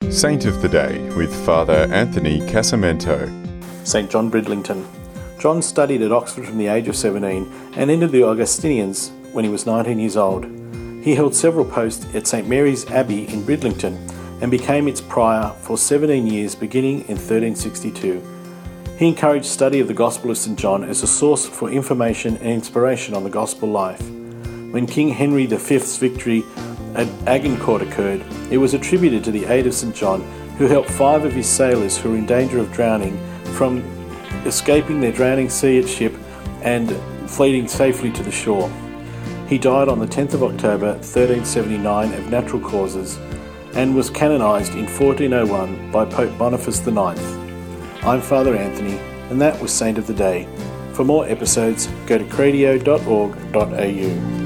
Saint of the Day with Father Anthony Casamento. St. John Bridlington. John studied at Oxford from the age of 17 and entered the Augustinians when he was 19 years old. He held several posts at St. Mary's Abbey in Bridlington and became its prior for 17 years beginning in 1362. He encouraged study of the Gospel of St. John as a source for information and inspiration on the Gospel life. When King Henry V's victory at Agincourt occurred, it was attributed to the aid of St. John, who helped 5 of his sailors who were in danger of drowning from escaping their drowning sea at ship and fleeing safely to the shore. He died on the 10th of October 1379 of natural causes and was canonised in 1401 by Pope Boniface IX. I'm Father Anthony, and that was Saint of the Day. For more episodes, go to cradio.org.au.